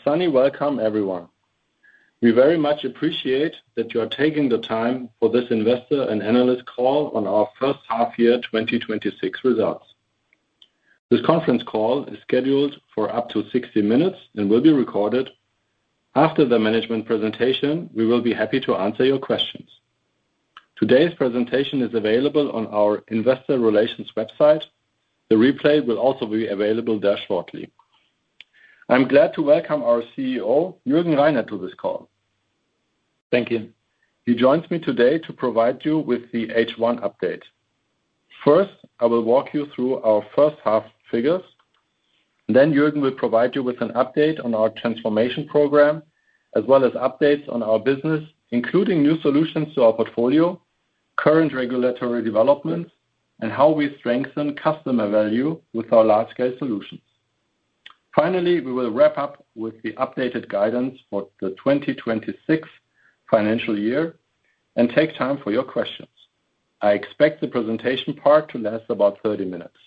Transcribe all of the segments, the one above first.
sunny welcome, everyone. We very much appreciate that you are taking the time for this investor and analyst call on our first half year 2026 results. This conference call is scheduled for up to 60 minutes and will be recorded. After the management presentation, we will be happy to answer your questions. Today's presentation is available on our investor relations website. The replay will also be available there shortly. I'm glad to welcome our CEO, Jürgen Reiner, to this call. Thank you. He joins me today to provide you with the H1 update. First, I will walk you through our first half figures. Then Jürgen will provide you with an update on our transformation program, as well as updates on our business, including new solutions to our portfolio, current regulatory developments, and how we strengthen customer value with our large-scale solutions. Finally, we will wrap up with the updated guidance for the 2026 financial year and take time for your questions. I expect the presentation part to last about 30 minutes.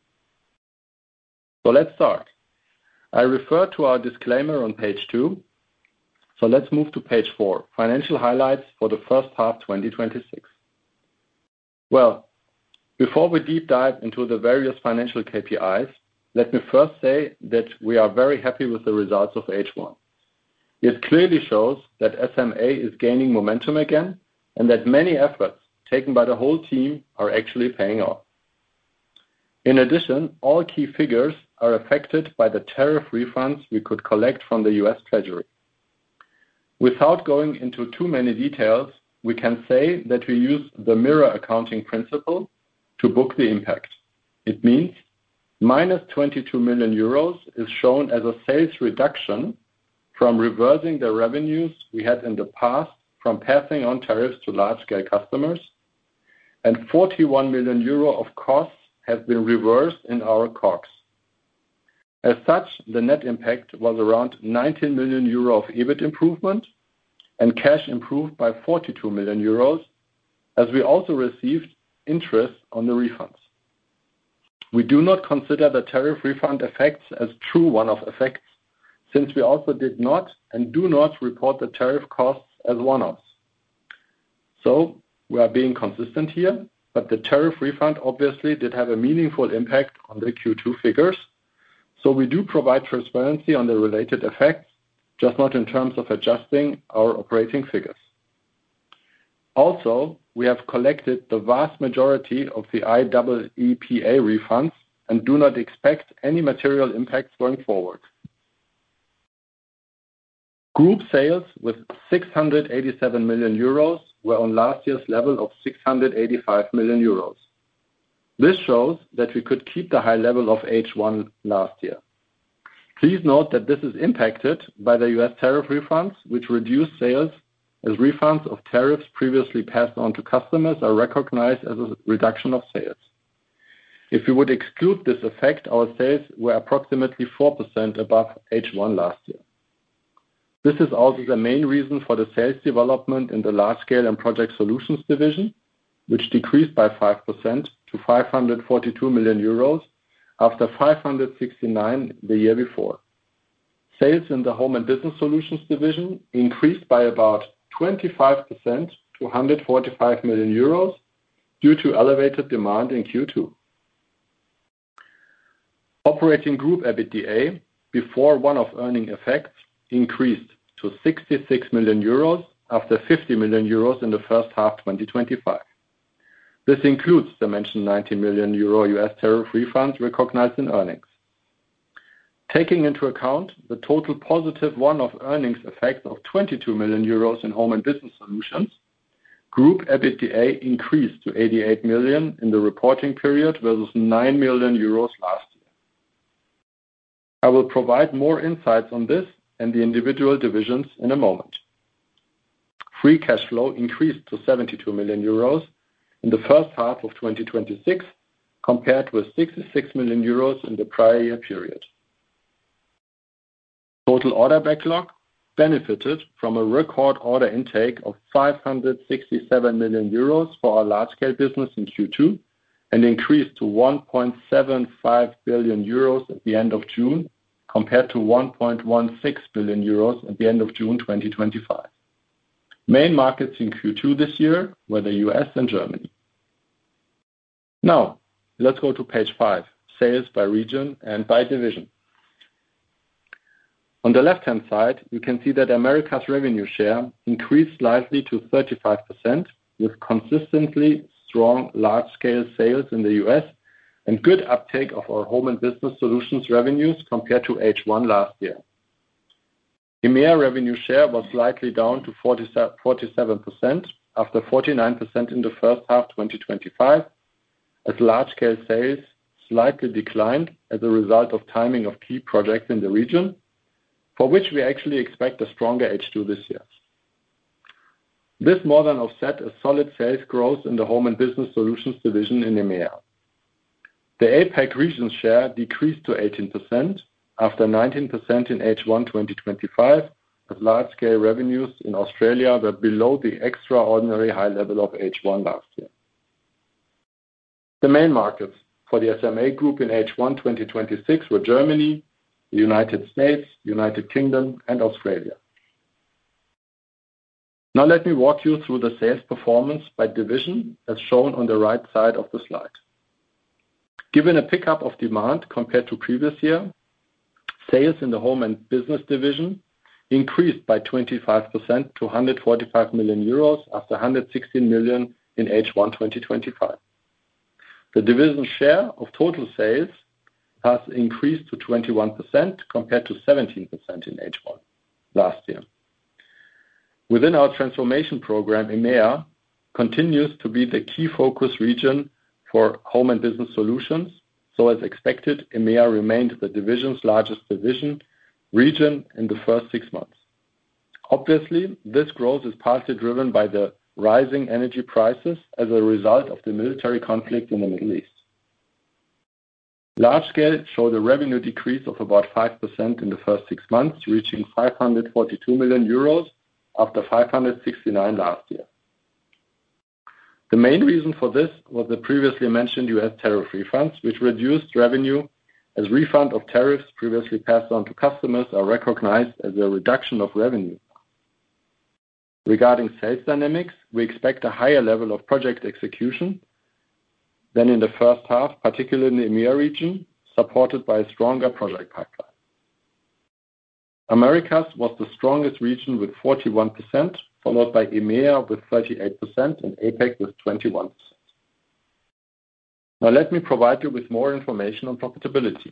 So let's start. I refer to our disclaimer on page 2. So let's move to page 4, financial highlights for the first half 2026. Well, before we deep dive into the various financial KPIs, let me first say that we are very happy with the results of H1. It clearly shows that SMA is gaining momentum again and that many efforts taken by the whole team are actually paying off. In addition, all key figures are affected by the tariff refunds we could collect from the US Treasury. Without going into too many details, we can say that we use the mirror accounting principle to book the impact. It means minus 22 million euros is shown as a sales reduction from reversing the revenues we had in the past from passing on tariffs to large-scale customers, and 41 million euro of costs have been reversed in our COGS. As such, the net impact was around 19 million euro of EBIT improvement and cash improved by 42 million euros, as we also received interest on the refunds. We do not consider the tariff refund effects as true one-off effects, since we also did not and do not report the tariff costs as one-offs. So we are being consistent here, but the tariff refund obviously did have a meaningful impact on the Q2 figures. So we do provide transparency on the related effects, just not in terms of adjusting our operating figures. Also, we have collected the vast majority of the IEEPA refunds and do not expect any material impacts going forward. Group sales with 687 million euros were on last year's level of 685 million euros. This shows that we could keep the high level of H1 last year. Please note that this is impacted by the US tariff refunds, which reduce sales as refunds of tariffs previously passed on to customers are recognized as a reduction of sales. If we would exclude this effect, our sales were approximately 4% above H1 last year. This is also the main reason for the sales development in the Large Scale and Project Solutions division, which decreased by 5% to 542 million euros after 569 the year before. Sales in the Home and Business Solutions division increased by about 25% to 145 million euros due to elevated demand in Q2. Operating group EBITDA before one-off earning effects increased to 66 million euros after 50 million euros in the first half 2025. This includes the mentioned 19 million euro US tariff refunds recognized in earnings. Taking into account the total positive one-off earnings effect of 22 million euros in Home and Business Solutions, group EBITDA increased to 88 million in the reporting period versus 9 million euros last year. I will provide more insights on this and the individual divisions in a moment. Free cash flow increased to 72 million euros in the first half of 2026, compared with 66 million euros in the prior year period. Total order backlog benefited from a record order intake of 567 million euros for our large-scale business in Q2 and increased to 1.75 billion euros at the end of June, compared to 1.16 billion euros at the end of June 2025. Main markets in Q2 this year were the U.S. and Germany. Now, let's go to page 5, sales by region and by division. On the left-hand side, you can see that America's revenue share increased slightly to 35%, with consistently strong large-scale sales in the U.S. and good uptake of our Home and Business Solutions revenues compared to H1 last year. EMEA revenue share was slightly down to 47% after 49% in the first half 2025, as large-scale sales slightly declined as a result of timing of key projects in the region, for which we actually expect a stronger H2 this year. This more than offset a solid sales growth in the Home and Business Solutions division in EMEA. The APAC region share decreased to 18% after 19% in H1 2025, as large-scale revenues in Australia were below the extraordinary high level of H1 last year. The main markets for the SMA Group in H1 2026 were Germany, the United States, United Kingdom, and Australia. Now let me walk you through the sales performance by division as shown on the right side of the slide. Given a pickup of demand compared to previous year, sales in the Home and Business division increased by 25% to 145 million euros after 116 million in H1 2025. The division share of total sales has increased to 21% compared to 17% in H1 last year. Within our transformation program, EMEA continues to be the key focus region for Home and Business Solutions. So as expected, EMEA remained the division's largest region in the first 6 months. Obviously, this growth is partly driven by the rising energy prices as a result of the military conflict in the Middle East. Large scale showed a revenue decrease of about 5% in the first 6 months, reaching 542 million euros after 569 last year. The main reason for this was the previously mentioned US tariff refunds, which reduced revenue as refund of tariffs previously passed on to customers are recognized as a reduction of revenue. Regarding sales dynamics, we expect a higher level of project execution than in the first half, particularly in the EMEA region, supported by a stronger project pipeline. Americas was the strongest region with 41%, followed by EMEA with 38% and APAC with 21%. Now let me provide you with more information on profitability.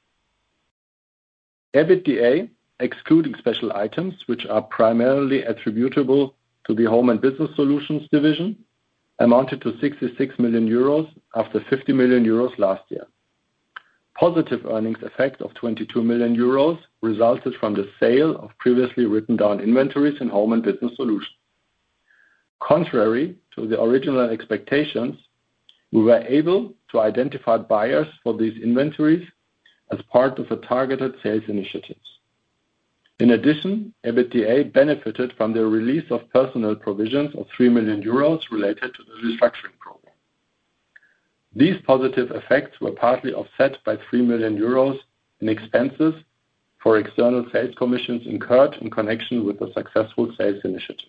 EBITDA, excluding special items, which are primarily attributable to the Home and Business Solutions division, amounted to 66 million euros after 50 million euros last year. Positive earnings effect of 22 million euros resulted from the sale of previously written down inventories in Home and Business Solutions. Contrary to the original expectations, we were able to identify buyers for these inventories as part of a targeted sales initiatives. In addition, EBITDA benefited from the release of personnel provisions of 3 million euros related to the restructuring program. These positive effects were partly offset by 3 million euros in expenses for external sales commissions incurred in connection with the successful sales initiative.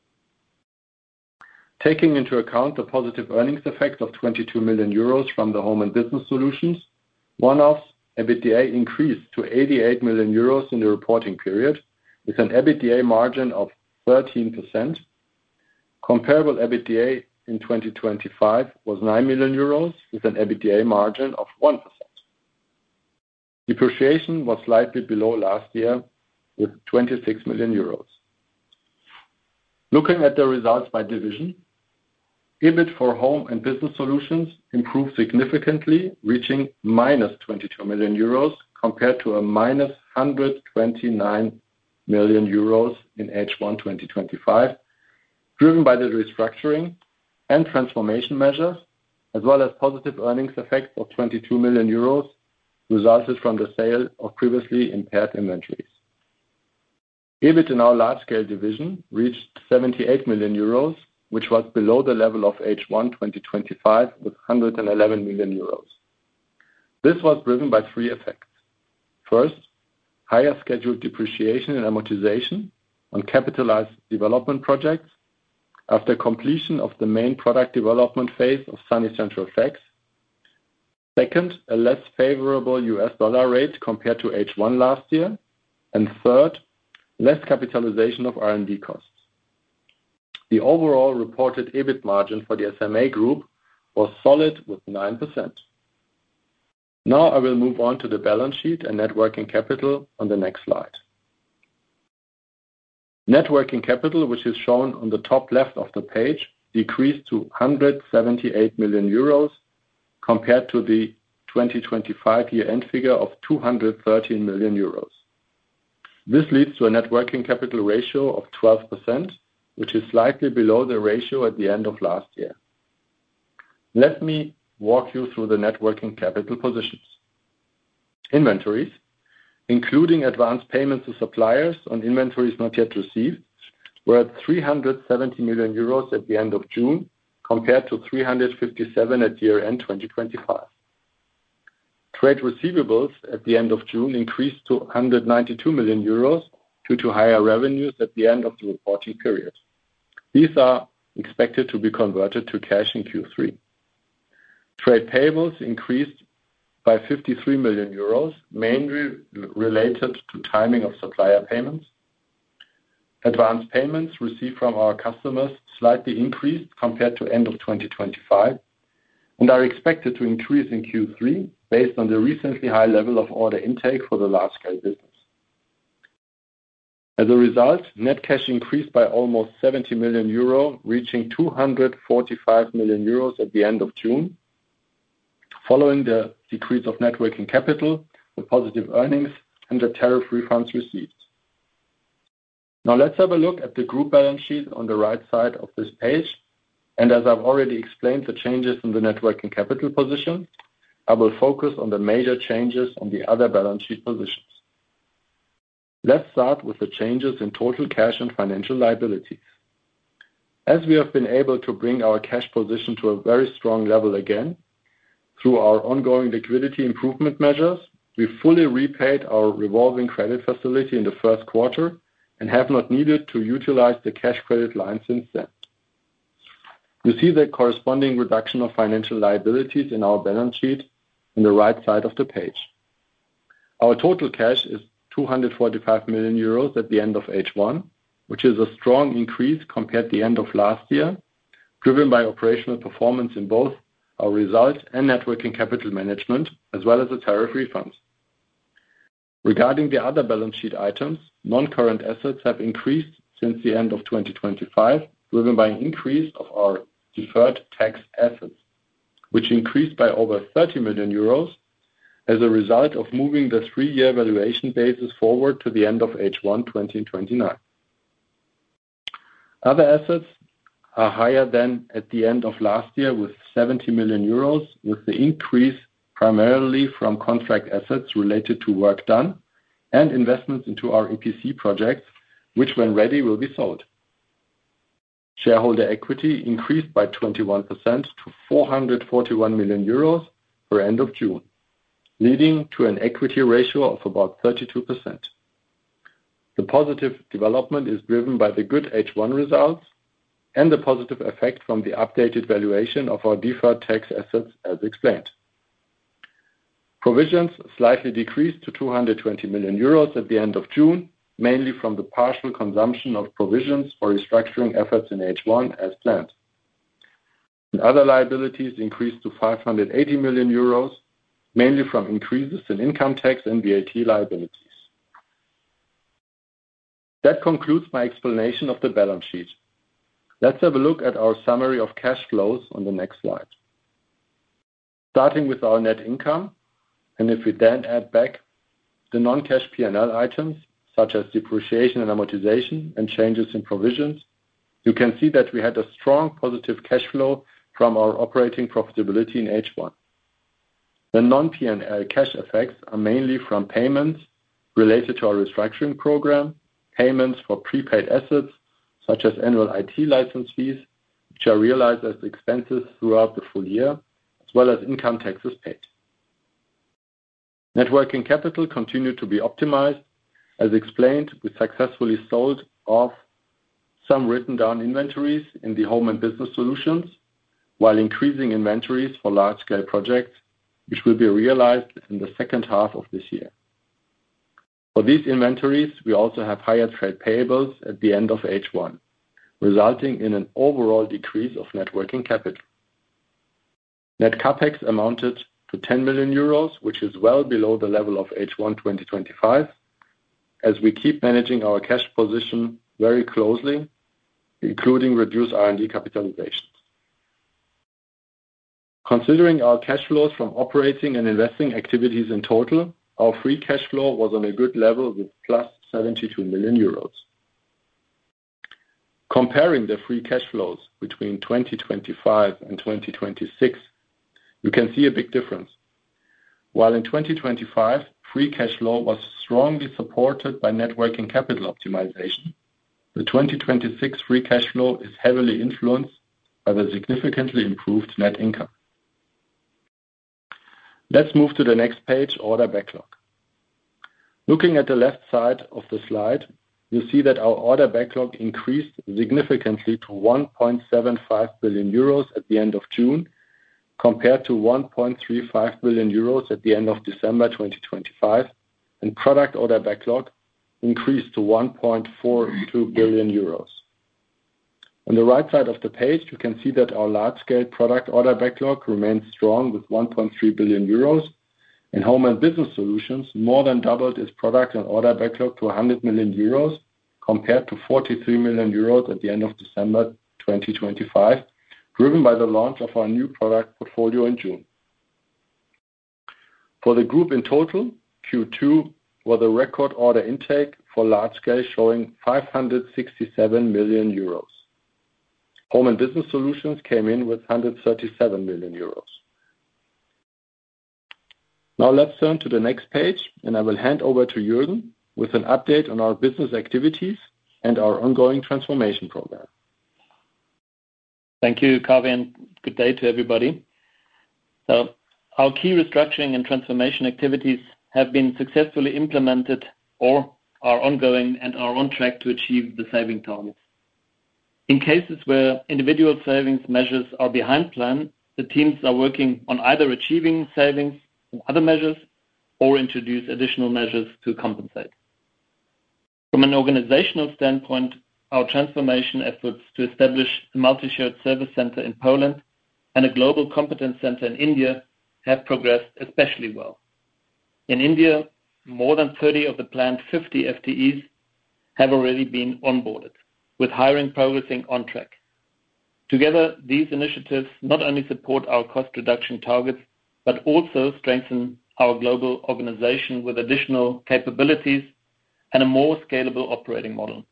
Taking into account the positive earnings effect of 22 million euros from the Home and Business Solutions, one-offs, EBITDA increased to 88 million euros in the reporting period, with an EBITDA margin of 13%. Comparable EBITDA in 2025 was 9 million euros, with an EBITDA margin of 1%. Depreciation was slightly below last year, with 26 million euros. Looking at the results by division, EBIT for Home and Business Solutions improved significantly, reaching minus 22 million euros compared to a minus 129 million euros in H1 2025, driven by the restructuring and transformation measures, as well as positive earnings effects of 22 million euros resulted from the sale of previously impaired inventories. EBIT in our Large Scale division reached 78 million euros, which was below the level of H1 2025 with 111 million euros. This was driven by 3 effects. First, higher scheduled depreciation and amortization on capitalized development projects after completion of the main product development phase of Sunny Central FX. Second, a less favorable US dollar rate compared to H1 last year. And third, less capitalization of R&D costs. The overall reported EBIT margin for the SMA Group was solid with 9%. Now I will move on to the balance sheet and net working capital on the next slide. Net working capital, which is shown on the top left of the page, decreased to 178 million euros compared to the 2025 year-end figure of 213 million euros. This leads to a net working capital ratio of 12%, which is slightly below the ratio at the end of last year. Let me walk you through the net working capital positions. Inventories, including advanced payments to suppliers on inventories not yet received, were at 370 million euros at the end of June, compared to 357 at year-end 2025. Trade receivables at the end of June increased to 192 million euros due to higher revenues at the end of the reporting period. These are expected to be converted to cash in Q3. Trade payables increased by 53 million euros, mainly related to timing of supplier payments. Advanced payments received from our customers slightly increased compared to end of 2025 and are expected to increase in Q3 based on the recently high level of order intake for the large-scale business. As a result, net cash increased by almost 70 million euro, reaching 245 million euros at the end of June, following the decrease of net working capital, the positive earnings, and the tariff refunds received. Now let's have a look at the group balance sheet on the right side of this page. And as I've already explained the changes in the net working capital position, I will focus on the major changes on the other balance sheet positions. Let's start with the changes in total cash and financial liabilities. As we have been able to bring our cash position to a very strong level again, through our ongoing liquidity improvement measures, we fully repaid our revolving credit facility in the first quarter and have not needed to utilize the cash credit line since then. You see the corresponding reduction of financial liabilities in our balance sheet on the right side of the page. Our total cash is 245 million euros at the end of H1, which is a strong increase compared to the end of last year, driven by operational performance in both our results and net working capital management, as well as the tariff refunds. Regarding the other balance sheet items, non-current assets have increased since the end of 2025, driven by an increase of our deferred tax assets, which increased by over 30 million euros as a result of moving the 3-year valuation basis forward to the end of H1 2029. Other assets are higher than at the end of last year with 70 million euros, with the increase primarily from contract assets related to work done and investments into our EPC projects, which when ready will be sold. Shareholder equity increased by 21% to 441 million euros per end of June, leading to an equity ratio of about 32%. The positive development is driven by the good H1 results and the positive effect from the updated valuation of our deferred tax assets as explained. Provisions slightly decreased to 220 million euros at the end of June, mainly from the partial consumption of provisions for restructuring efforts in H1 as planned. And other liabilities increased to 580 million euros, mainly from increases in income tax and VAT liabilities. That concludes my explanation of the balance sheet. Let's have a look at our summary of cash flows on the next slide. Starting with our net income, and if we then add back the non-cash P&L items, such as depreciation and amortization and changes in provisions, you can see that we had a strong positive cash flow from our operating profitability in H1. The non-P&L cash effects are mainly from payments related to our restructuring program, payments for prepaid assets, such as annual IT license fees, which are realized as expenses throughout the full year, as well as income taxes paid. Net working capital continued to be optimized As explained, we successfully sold off some written-down inventories in the Home and Business Solutions, while increasing inventories for large-scale projects, which will be realized in the second half of this year. For these inventories, we also have higher trade payables at the end of H1, resulting in an overall decrease of net working capital. Net CapEx amounted to 10 million euros, which is well below the level of H1 2025, as we keep managing our cash position very closely, including reduced R&D capitalizations. Considering our cash flows from operating and investing activities in total, our free cash flow was on a good level with plus 72 million euros. Comparing the free cash flows between 2025 and 2026, you can see a big difference. While in 2025, free cash flow was strongly supported by net working capital optimization, the 2026 free cash flow is heavily influenced by the significantly improved net income. Let's move to the next page, order backlog. Looking at the left side of the slide, you see that our order backlog increased significantly to 1.75 billion euros at the end of June, compared to 1.35 billion euros at the end of December 2025, and product order backlog increased to 1.42 billion euros. On the right side of the page, you can see that our large-scale product order backlog remains strong with 1.3 billion euros, and Home and Business Solutions more than doubled its product and order backlog to 100 million euros, compared to 43 million euros at the end of December 2025, driven by the launch of our new product portfolio in June. For the group in total, Q2 was a record order intake for large scale, showing 567 million euros. Home and Business Solutions came in with 137 million euros. Now let's turn to the next page, and I will hand over to Jürgen with an update on our business activities and our ongoing transformation program. Thank you, Kaveh, and good day to everybody. Our key restructuring and transformation activities have been successfully implemented or are ongoing and are on track to achieve the saving targets. In cases where individual savings measures are behind plan, the teams are working on either achieving savings in other measures or introduce additional measures to compensate. From an organizational standpoint, our transformation efforts to establish a multi-shared service center in Poland and a global competence center in India have progressed especially well. In India, more than 30 of the planned 50 FTEs have already been onboarded, with hiring progressing on track. Together, these initiatives not only support our cost reduction targets, but also strengthen our global organization with additional capabilities and a more scalable operating model.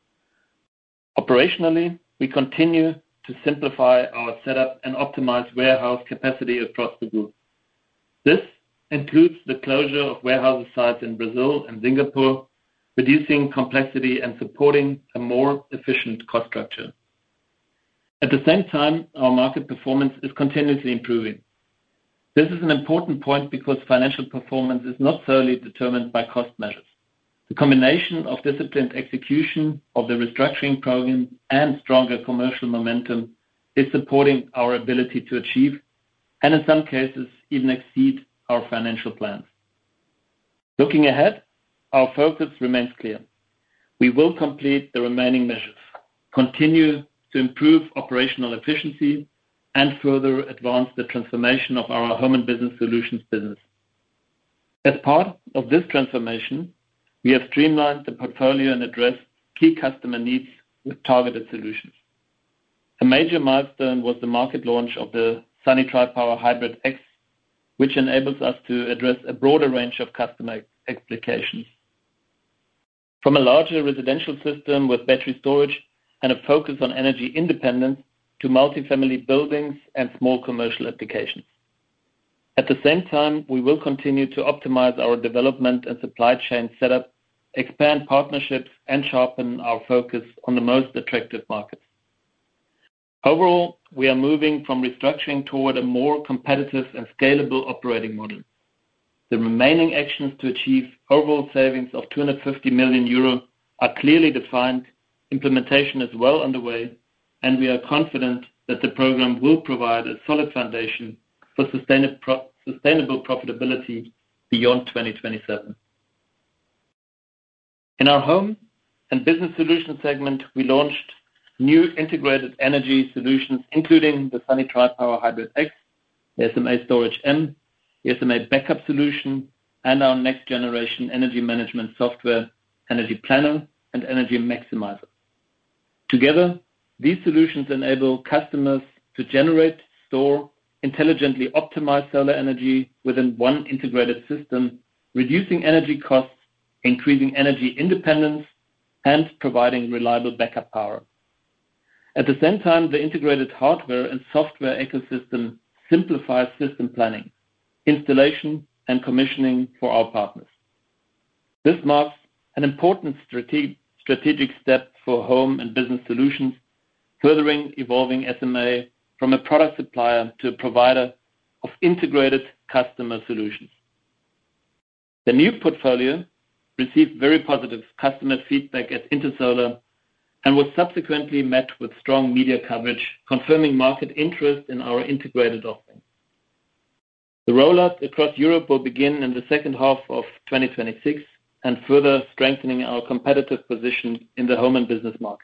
Operationally, we continue to simplify our setup and optimize warehouse capacity across the group. This includes the closure of warehouse sites in Brazil and Singapore, reducing complexity and supporting a more efficient cost structure. At the same time, our market performance is continuously improving. This is an important point because financial performance is not solely determined by cost measures. The combination of disciplined execution of the restructuring program and stronger commercial momentum is supporting our ability to achieve, and in some cases, even exceed our financial plans. Looking ahead, our focus remains clear. We will complete the remaining measures, continue to improve operational efficiency, and further advance the transformation of our Home and Business Solutions business. As part of this transformation, we have streamlined the portfolio and addressed key customer needs with targeted solutions. A major milestone was the market launch of the Sunny Tripower Hybrid X, which enables us to address a broader range of customer applications. From a larger residential system with battery storage and a focus on energy independence to multifamily buildings and small commercial applications. At the same time, we will continue to optimize our development and supply chain setup, expand partnerships, and sharpen our focus on the most attractive markets. Overall, we are moving from restructuring toward a more competitive and scalable operating model. The remaining actions to achieve overall savings of 250 million euro are clearly defined. Implementation is well underway, and we are confident that the program will provide a solid foundation for sustainable profitability beyond 2027. In our Home and Business Solutions segment, we launched new integrated energy solutions, including the Sunny Tripower Hybrid X, the SMA Storage M, the SMA Backup solution, and our next generation energy management software, Energy Planner and Energy Maximizer. Together, these solutions enable customers to generate, store, intelligently optimize solar energy within one integrated system, reducing energy costs, increasing energy independence, and providing reliable backup power. At the same time, the integrated hardware and software ecosystem simplifies system planning, installation, and commissioning for our partners. This marks an important strategic step for Home and Business Solutions, furthering evolving SMA from a product supplier to a provider of integrated customer solutions. The new portfolio received very positive customer feedback at Intersolar and was subsequently met with strong media coverage, confirming market interest in our integrated offering. The rollout across Europe will begin in the second half of 2026 and further strengthening our competitive position in the home and business market.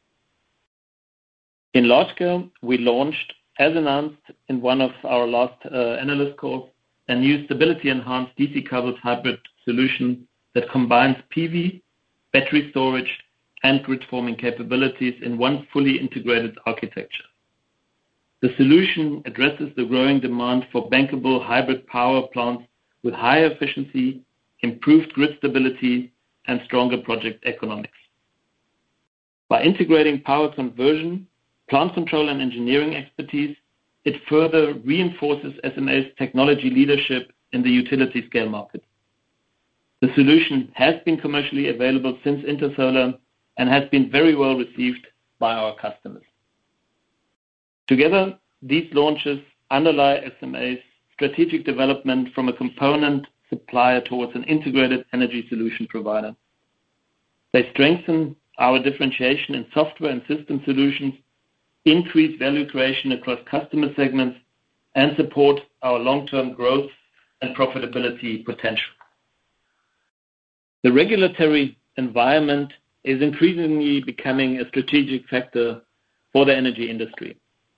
In Large Scale, we launched, as announced in one of our last analyst calls, a new stability-enhanced DC-coupled hybrid solution that combines PV, battery storage, and grid-forming capabilities in one fully integrated architecture. The solution addresses the growing demand for bankable hybrid power plants with higher efficiency, improved grid stability, and stronger project economics. By integrating power conversion, plant control, and engineering expertise, it further reinforces SMA's technology leadership in the utility scale market. The solution has been commercially available since Intersolar and has been very well received by our customers. Together, these launches underlie SMA's strategic development from a component supplier towards an integrated energy solution provider. They strengthen our differentiation in software and system solutions, increase value creation across customer segments, and support our long-term growth and profitability potential. The regulatory environment is increasingly becoming a strategic factor for the energy industry.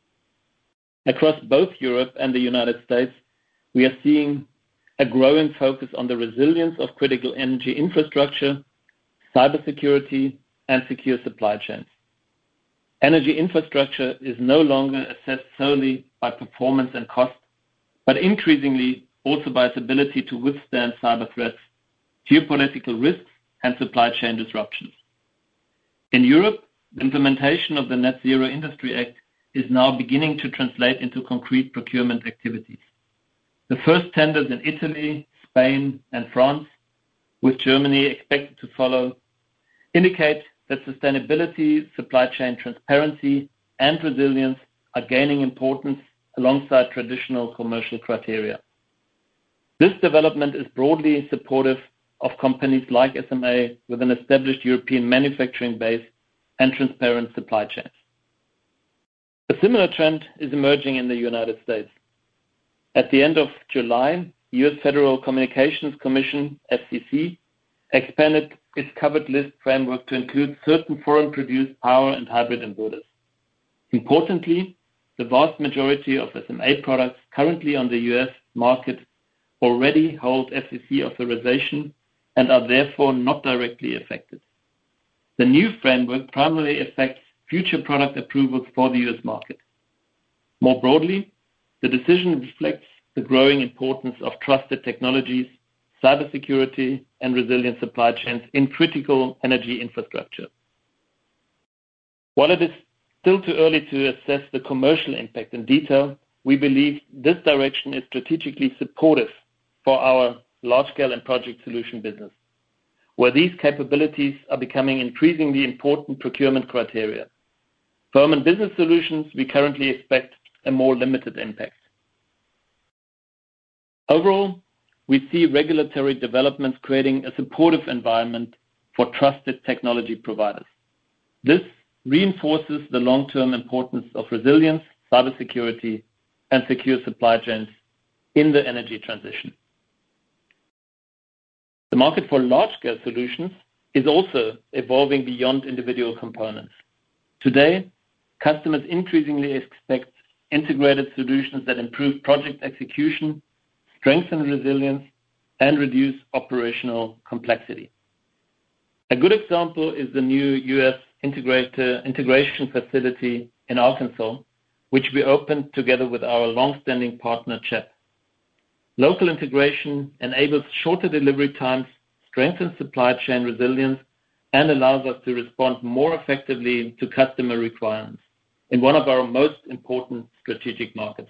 Across both Europe and the United States, we are seeing a growing focus on the resilience of critical energy infrastructure, cybersecurity, and secure supply chains. Energy infrastructure is no longer assessed solely by performance and cost, but increasingly also by its ability to withstand cyber threats, geopolitical risks, and supply chain disruptions. In Europe, the implementation of the Net Zero Industry Act is now beginning to translate into concrete procurement activities. The first tenders in Italy, Spain, and France, with Germany expected to follow, indicate that sustainability, supply chain transparency, and resilience are gaining importance alongside traditional commercial criteria. This development is broadly supportive of companies like SMA with an established European manufacturing base and transparent supply chains. A similar trend is emerging in the United States. At the end of July, U.S. Federal Communications Commission, FCC, expanded its covered list framework to include certain foreign-produced power and hybrid inverters. Importantly, the vast majority of SMA products currently on the U.S. market already hold FCC authorization and are therefore not directly affected. The new framework primarily affects future product approvals for the U.S. market. More broadly, the decision reflects the growing importance of trusted technologies, cybersecurity, and resilient supply chains in critical energy infrastructure. While it is still too early to assess the commercial impact in detail, we believe this direction is strategically supportive for our large-scale and project solution business, where these capabilities are becoming increasingly important procurement criteria. For Home and Business Solutions, we currently expect a more limited impact. Overall, we see regulatory developments creating a supportive environment for trusted technology providers. This reinforces the long-term importance of resilience, cybersecurity, and secure supply chains in the energy transition. The market for large-scale solutions is also evolving beyond individual components. Today, customers increasingly expect integrated solutions that improve project execution, strengthen resilience, and reduce operational complexity. A good example is the new U.S. integration facility in Arkansas, which we opened together with our long-standing partner, CHEP. Local integration enables shorter delivery times, strengthens supply chain resilience, and allows us to respond more effectively to customer requirements in one of our most important strategic markets.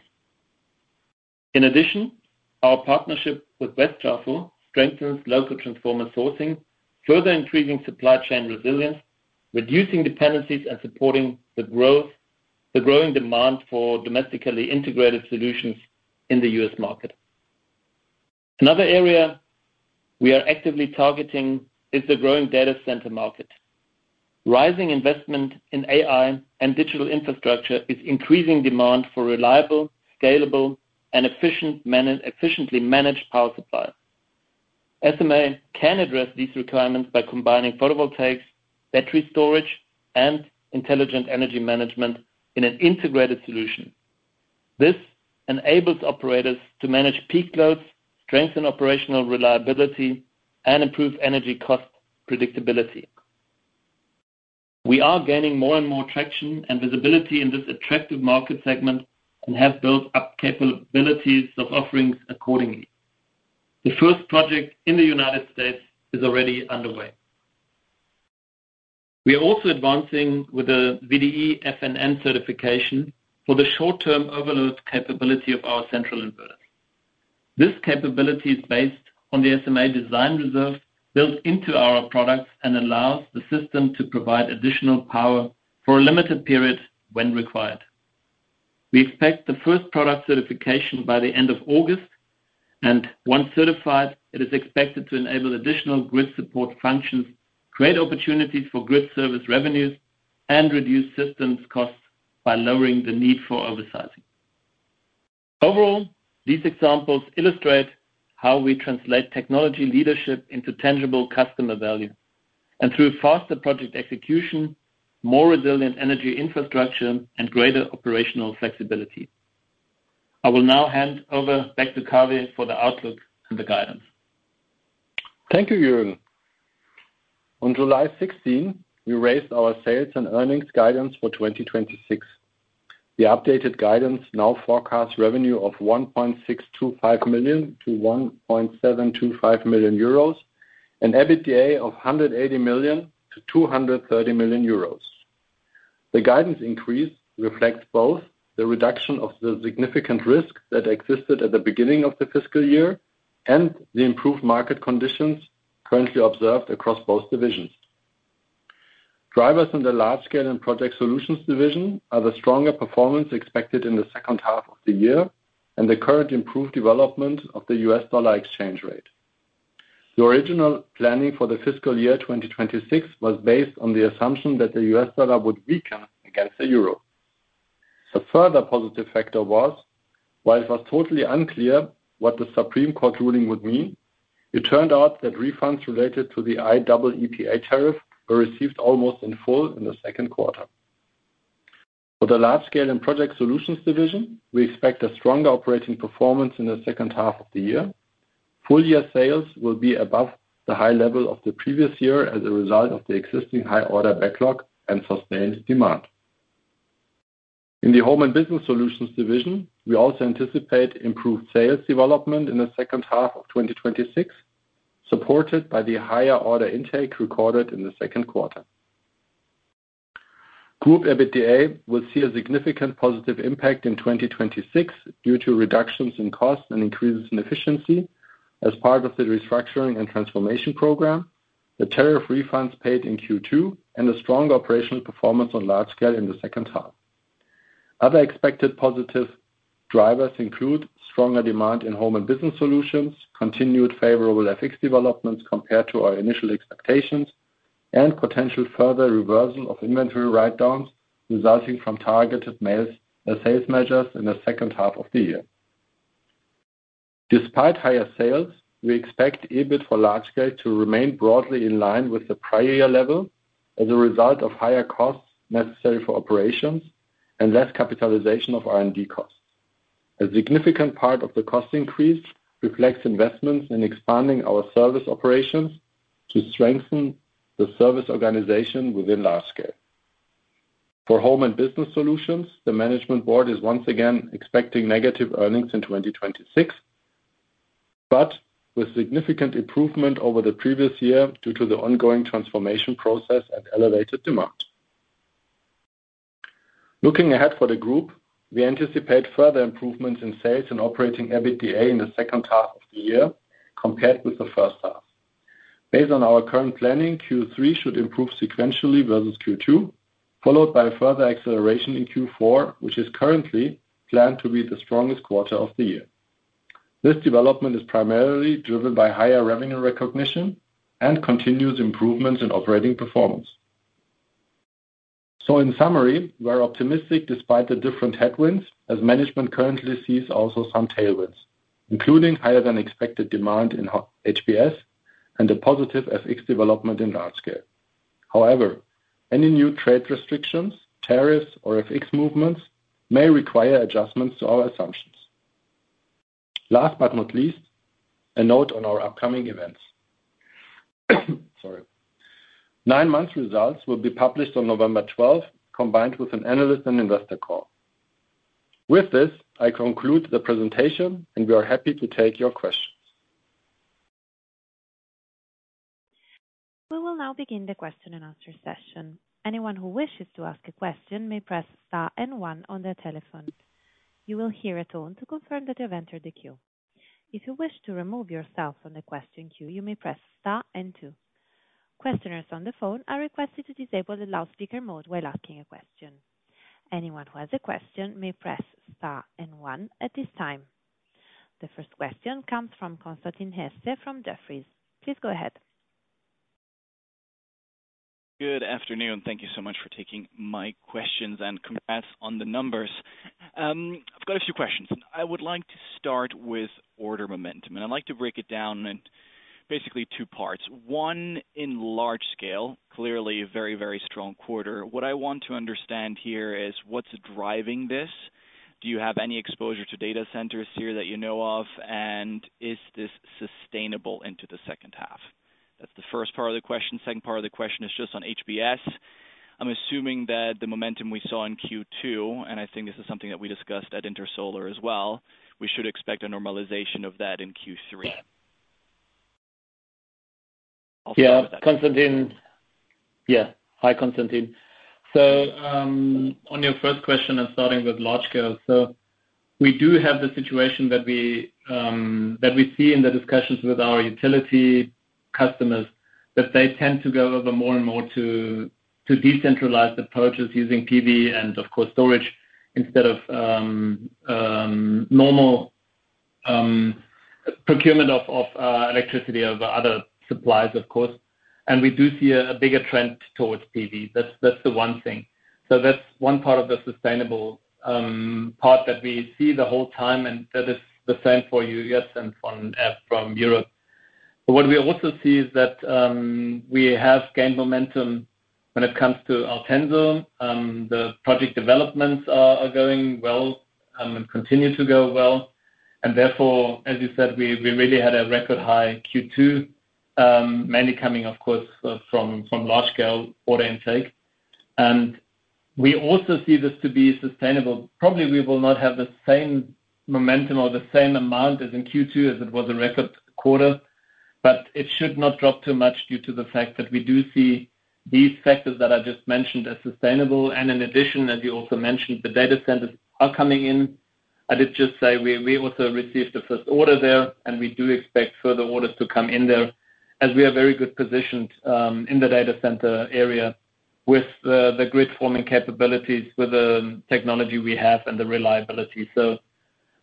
In addition, our partnership with Westtrafo strengthens local transformer sourcing, further increasing supply chain resilience, reducing dependencies, and supporting the growing demand for domestically integrated solutions in the U.S. market. Another area we are actively targeting is the growing data center market. Rising investment in AI and digital infrastructure is increasing demand for reliable, scalable, and efficiently managed power supply. SMA can address these requirements by combining photovoltaics, battery storage, and intelligent energy management in an integrated solution. This enables operators to manage peak loads, strengthen operational reliability, and improve energy cost predictability. We are gaining more and more traction and visibility in this attractive market segment and have built up capabilities of offerings accordingly. The first project in the United States is already underway. We are also advancing with the VDE FNN certification for the short-term overload capability of our central inverters. This capability is based on the SMA design reserve built into our products and allows the system to provide additional power for a limited period when required. We expect the first product certification by the end of August, and once certified, it is expected to enable additional grid support functions, create opportunities for grid service revenues, and reduce systems costs by lowering the need for oversizing. Overall, these examples illustrate how we translate technology leadership into tangible customer value, and through faster project execution, more resilient energy infrastructure, and greater operational flexibility. I will now hand over back to Kaveh for the outlook and the guidance. Thank you, Jürgen. On July 16, we raised our sales and earnings guidance for 2026. The updated guidance now forecasts revenue of 1.625 million to 1.725 million euros and EBITDA of 180 million to 230 million euros. The guidance increase reflects both the reduction of the significant risk that existed at the beginning of the fiscal year and the improved market conditions currently observed across both divisions. Drivers in the Large Scale and Project Solutions division are the stronger performance expected in the second half of the year and the current improved development of the US dollar exchange rate. The original planning for the fiscal year 2026 was based on the assumption that the US dollar would weaken against the euro. A further positive factor was, while it was totally unclear what the Supreme Court ruling would mean, it turned out that refunds related to the IEEPA tariff were received almost in full in the second quarter. For the Large Scale and Project Solutions division, we expect a stronger operating performance in the second half of the year. Full year sales will be above the high level of the previous year as a result of the existing high order backlog and sustained demand. In the Home and Business Solutions division, we also anticipate improved sales development in the second half of 2026, supported by the higher order intake recorded in the second quarter. Group EBITDA will see a significant positive impact in 2026 due to reductions in costs and increases in efficiency as part of the restructuring and transformation program, the tariff refunds paid in Q2, and a strong operational performance on large scale in the second half. Other expected positive drivers include stronger demand in Home and Business Solutions, continued favorable FX developments compared to our initial expectations, and potential further reversal of inventory write-downs resulting from targeted sales measures in the second half of the year. Despite higher sales, we expect EBIT for Large Scale to remain broadly in line with the prior year level as a result of higher costs necessary for operations and less capitalization of R&D costs. A significant part of the cost increase reflects investments in expanding our service operations to strengthen the service organization within Large Scale. For Home and Business Solutions, the management board is once again expecting negative earnings in 2026, but with significant improvement over the previous year due to the ongoing transformation process and elevated demand. Looking ahead for the group, we anticipate further improvements in sales and operating EBITDA in the second half of the year compared with the first half. Based on our current planning, Q3 should improve sequentially versus Q2, followed by a further acceleration in Q4, which is currently planned to be the strongest quarter of the year. This development is primarily driven by higher revenue recognition and continuous improvements in operating performance. So in summary, we are optimistic despite the different headwinds, as management currently sees also some tailwinds, including higher than expected demand in HBS and a positive FX development in Large Scale. However, any new trade restrictions, tariffs, or FX movements may require adjustments to our assumptions. Last but not least, a note on our upcoming events. 9-month results will be published on November 12th, combined with an analyst and investor call. With this, I conclude the presentation, and we are happy to take your questions. We will now begin the question and answer session. Anyone who wishes to ask a question may press star and 1 on their telephone. You will hear a tone to confirm that you have entered the queue. If you wish to remove yourself from the question queue, you may press star and 2. Questioners on the phone are requested to disable the loudspeaker mode while asking a question. Anyone who has a question may press star and 1 at this time. The first question comes from Constantin Hesse from Jefferies. Please go ahead. Good afternoon. Thank you so much for taking my questions and congrats on the numbers. I've got a few questions. I would like to start with order momentum, and I'd like to break it down in basically 2 parts. One, in Large Scale, clearly a very, very strong quarter. What I want to understand here is what's driving this. Do you have any exposure to data centers here that you know of? And is this sustainable into the second half? That's the first part of the question. Second part of the question is just on HBS. I'm assuming that the momentum we saw in Q2, and I think this is something that we discussed at Intersolar as well, we should expect a normalization of that in Q3. Yeah, Konstantin. Yeah, hi, Konstantin. So on your first question and starting with Large Scale, so we do have the situation that we see in the discussions with our utility customers, that they tend to go over more and more to decentralized approaches using PV and, of course, storage instead of normal procurement of electricity over other supplies, of course. And we do see a bigger trend towards PV. That's the one thing. So that's one part of the sustainable part that we see the whole time, and that is the same for US and from Europe. But what we also see is that we have gained momentum when it comes to Altenso. The project developments are going well and continue to go well. And therefore, as you said, we really had a record high Q2, mainly coming, of course, from Large Scale order intake. And we also see this to be sustainable. Probably we will not have the same momentum or the same amount as in Q2 as it was a record quarter, but it should not drop too much due to the fact that we do see these factors that I just mentioned as sustainable. And in addition, as you also mentioned, the data centers are coming in. I did just say we also received the first order there, and we do expect further orders to come in there, as we are very good positioned in the data center area with the grid forming capabilities, with the technology we have and the reliability. So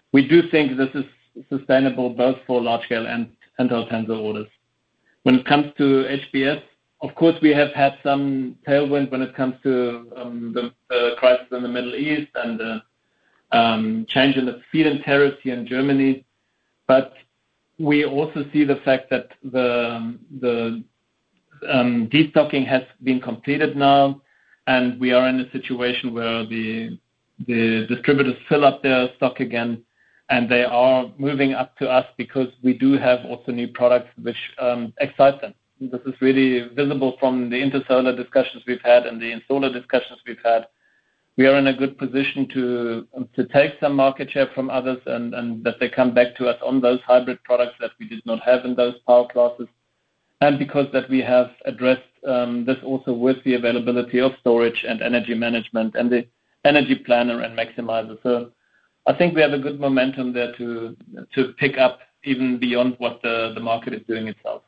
we do think this is sustainable both for large scale and Tensor orders. When it comes to HBS, of course, we have had some tailwind when it comes to the crisis in the Middle East and the change in the feed-in tariffs here in Germany. But we also see the fact that the destocking has been completed now, and we are in a situation where the distributors fill up their stock again, and they are moving up to us because we do have also new products which excite them. This is really visible from the Intersolar discussions we've had and the installer discussions we've had. We are in a good position to take some market share from others and that they come back to us on those hybrid products that we did not have in those power classes. And because that we have addressed this also with the availability of storage and energy management and the energy planner and maximizer. So I think we have a good momentum there to pick up even beyond what the market is doing itself.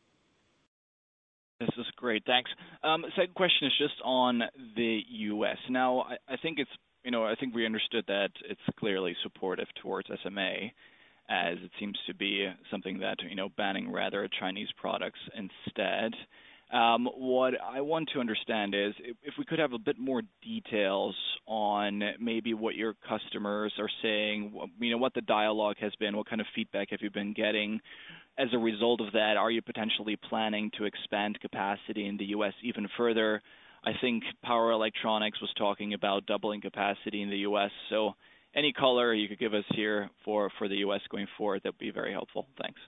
This is great. Thanks. Second question is just on the U.S. Now, I think it's, I think we understood that it's clearly supportive towards SMA, as it seems to be something that, banning rather Chinese products instead. What I want to understand is if we could have a bit more details on maybe what your customers are saying, what the dialogue has been, what kind of feedback have you been getting as a result of that? Are you potentially planning to expand capacity in the U.S. even further? I think Power Electronics was talking about doubling capacity in the U.S. So any color you could give us here for the U.S. going forward, that would be very helpful. Thanks.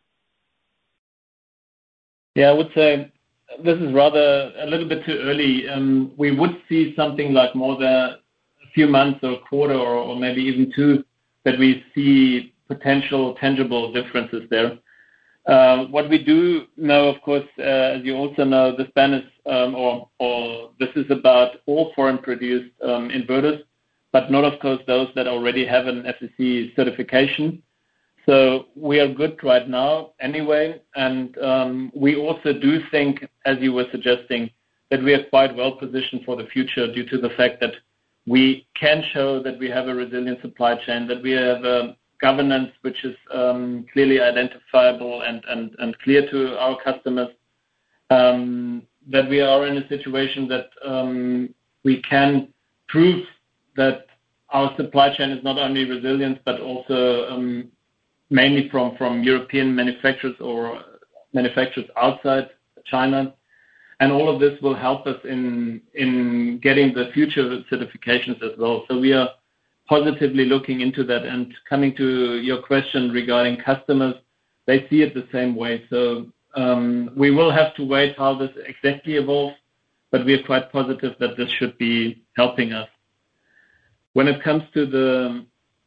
Yeah, I would say this is rather a little bit too early. We would see something like more than a few months or a quarter or maybe even two that we see potential tangible differences there. What we do know, of course, as you also know, this ban is, or this is about all foreign-produced inverters, but not, of course, those that already have an FCC certification. So we are good right now anyway, and we also do think, as you were suggesting, that we are quite well positioned for the future due to the fact that we can show that we have a resilient supply chain, that we have a governance which is clearly identifiable and clear to our customers, that we are in a situation that we can prove that our supply chain is not only resilient but also mainly from European manufacturers or manufacturers outside China. And all of this will help us in getting the future certifications as well. So we are positively looking into that. And coming to your question regarding customers, they see it the same way. So we will have to wait how this exactly evolves, but we are quite positive that this should be helping us. When it comes to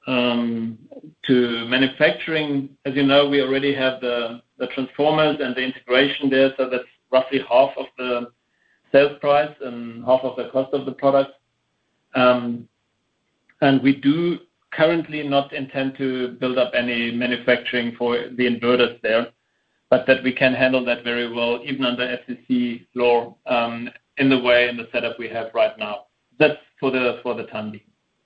to manufacturing, as you know, we already have the transformers and the integration there, so that's roughly half of the sales price and half of the cost of the product. And we do currently not intend to build up any manufacturing for the inverters there, but that we can handle that very well, even under FCC law, in the setup we have right now. That's for the time being.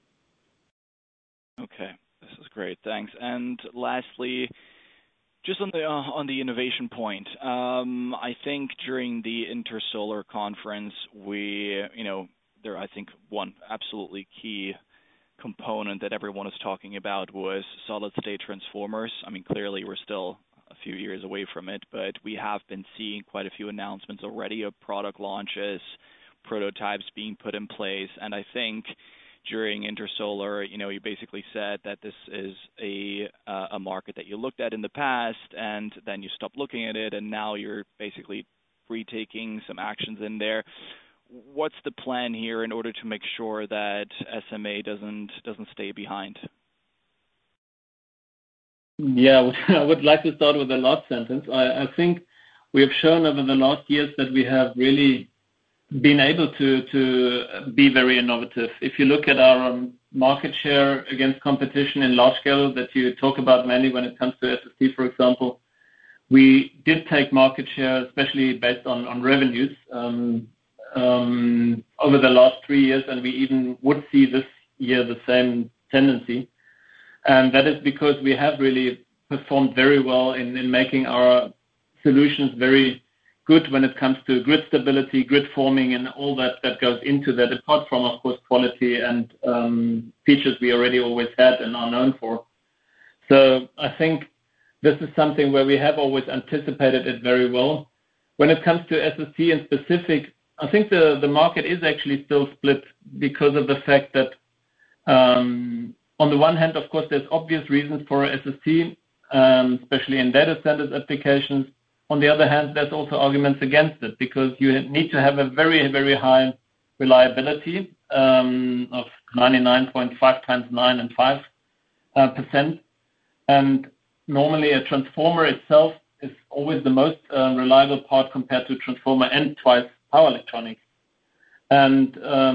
Okay, this is great. Thanks. And lastly, just on the innovation point, I think during the Intersolar conference, I think one absolutely key component that everyone was talking about was solid-state transformers. I mean, clearly we're still a few years away from it, but we have been seeing quite a few announcements already of product launches, prototypes being put in place, and I think during Intersolar, you basically said that this is a market that you looked at in the past, and then you stopped looking at it, and now you're basically retaking some actions in there. What's the plan here in order to make sure that SMA doesn't stay behind? Yeah, I would like to start with the last sentence. I think we have shown over the last years that we have really been able to be very innovative. If you look at our market share against competition in large scale that you talk about mainly when it comes to SST, for example, we did take market share, especially based on revenues, over the last 3 years, and we even would see this year the same tendency. And that is because we have really performed very well in making our solutions very good when it comes to grid stability, grid forming, and all that goes into that, apart from, of course, quality and features we already always had and are known for. So I think this is something where we have always anticipated it very well. When it comes to SST in specific, I think the market is actually still split because of the fact that on the one hand, of course, there's obvious reasons for SST, especially in data centers applications. On the other hand, there's also arguments against it because you need to have a very, very high reliability of 99.5 times 9 and 5%. And normally a transformer itself is always the most reliable part compared to transformer and twice power electronics. And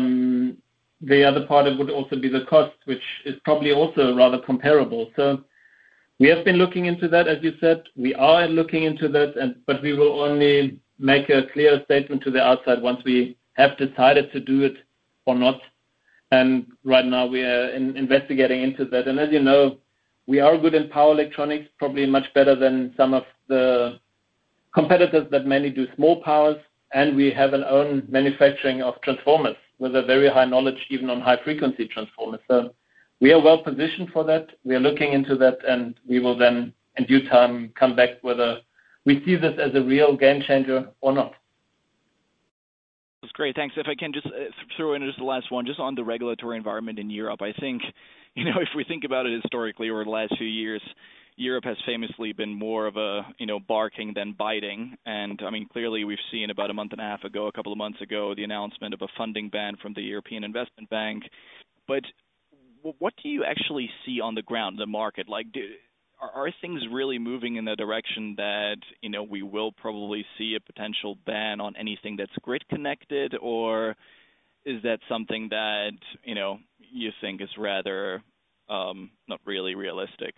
the other part would also be the cost, which is probably also rather comparable. So we have been looking into that, as you said. We are looking into that, but we will only make a clear statement to the outside once we have decided to do it or not. And right now we are investigating into that. And as you know, we are good in power electronics, probably much better than some of the competitors that mainly do small powers. And we have an own manufacturing of transformers with a very high knowledge, even on high frequency transformers. So we are well positioned for that. We are looking into that, and we will then, in due time, come back whether we see this as a real game changer or not. That's great. Thanks. If I can just throw in just the last one, just on the regulatory environment in Europe, I think, if we think about it historically over the last few years, Europe has famously been more of a, barking than biting. And I mean, clearly we've seen about a month and a half ago, a couple of months ago, the announcement of a funding ban from the European Investment Bank. But what do you actually see on the ground, the market? Like, are things really moving in the direction that, we will probably see a potential ban on anything that's grid connected, or is that something that, you think is rather not really realistic?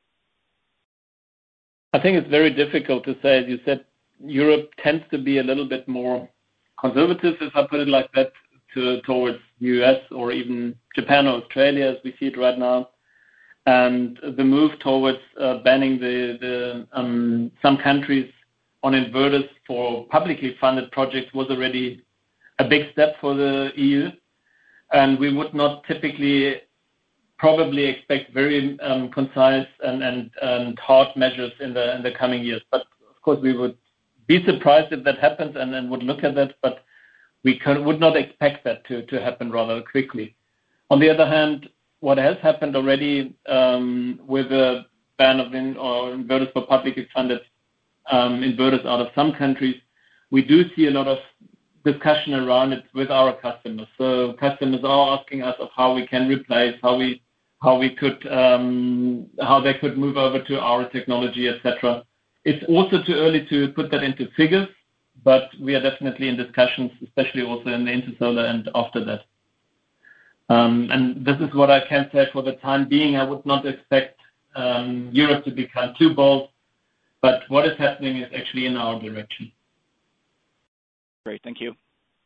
I think it's very difficult to say. As you said, Europe tends to be a little bit more conservative, if I put it like that, towards the US or even Japan or Australia, as we see it right now. And the move towards banning some countries on inverters for publicly funded projects was already a big step for the EU. And we would not typically probably expect very concise and hard measures in the coming years. But of course, we would be surprised if that happens and would look at that. But we would not expect that to happen rather quickly. On the other hand, what has happened already with the ban of inverters for publicly funded inverters out of some countries, we do see a lot of discussion around it with our customers. So customers are asking us of how we can replace, how they could move over to our technology, etc. It's also too early to put that into figures, but we are definitely in discussions, especially also in the Intersolar and after that. And this is what I can say for the time being. I would not expect Europe to become too bold, but what is happening is actually in our direction. Great, thank you.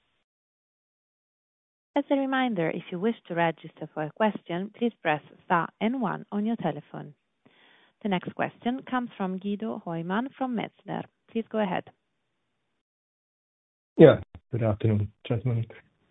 As a reminder, if you wish to register for a question, please press star and 1 on your telephone. The next question comes from Guido Hoymann from Metzler. Please go ahead. Yeah, good afternoon, gentlemen.